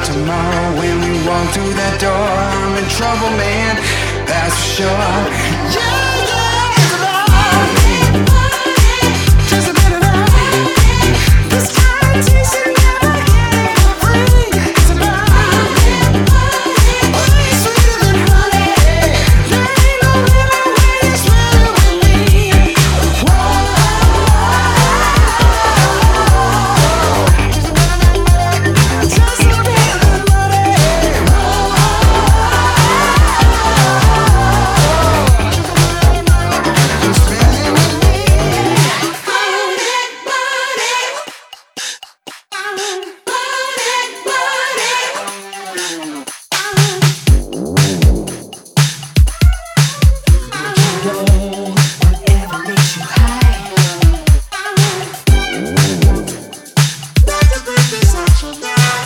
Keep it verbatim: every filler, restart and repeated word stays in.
tomorrow when we walk through that door. I'm in trouble, man, that's for sure. Yeah, yeah, it's about me. Just a bit of that. This competition never get free. It's about me. Way sweeter than honey. There ain't no living way it's sweeter with me. Whoa. Just a bit of money. Spending with me. Whatever makes you high. That's a good decision now.